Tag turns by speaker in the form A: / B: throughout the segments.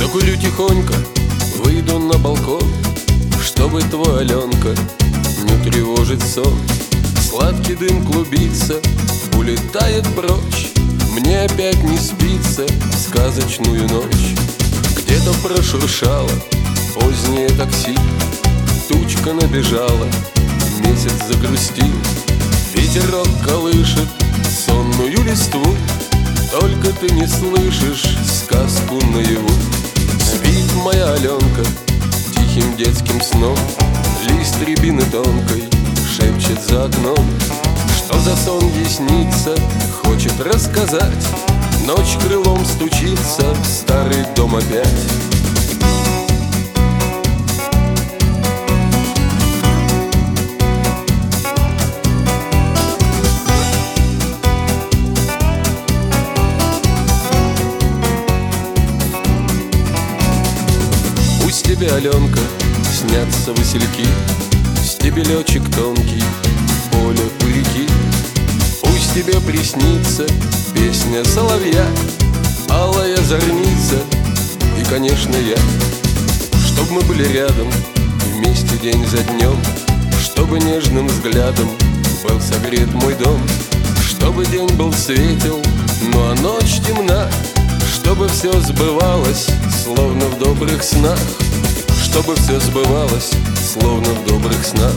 A: Закурю тихонько, выйду на балкон, чтобы твой Аленка не тревожить сон. Сладкий дым клубится, улетает прочь, мне опять не спится в сказочную ночь. Где-то прошуршало позднее такси, тучка набежала, месяц загрустил. Ветерок колышет сонную листву, только ты не слышишь сказку наяву. Спит моя Аленка тихим детским сном, лист рябины тонкой шепчет за окном. Что за сон ей снится, хочет рассказать. Ночь крылом стучится в старый дом опять. Пусть тебе, Аленка, снятся васильки, стебелечек тонкий, поле у реки. Пусть тебе приснится песня соловья, алая зорница и, конечно, я. Чтоб мы были рядом вместе день за днем, чтобы нежным взглядом был согрет мой дом, чтобы день был светел, ну а ночь темна, чтобы все сбывалось, словно в добрых снах, чтобы все сбывалось, словно в добрых снах.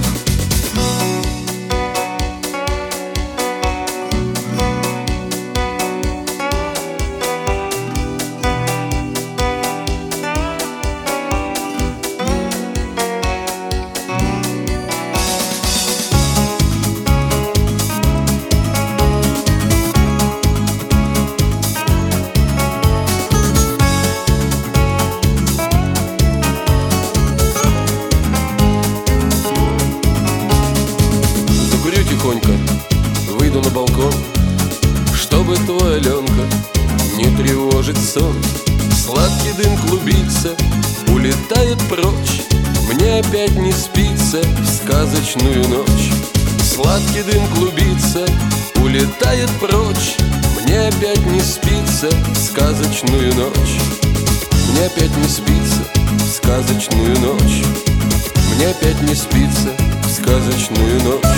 A: Тихонько выйду на балкон, чтобы твой Аленка не тревожить сон. Сладкий дым клубится, улетает прочь, мне опять не спится в сказочную ночь. Сладкий дым клубится, улетает прочь, мне опять не спится в сказочную ночь. Мне опять не спится в сказочную ночь. Мне опять не спится в сказочную ночь.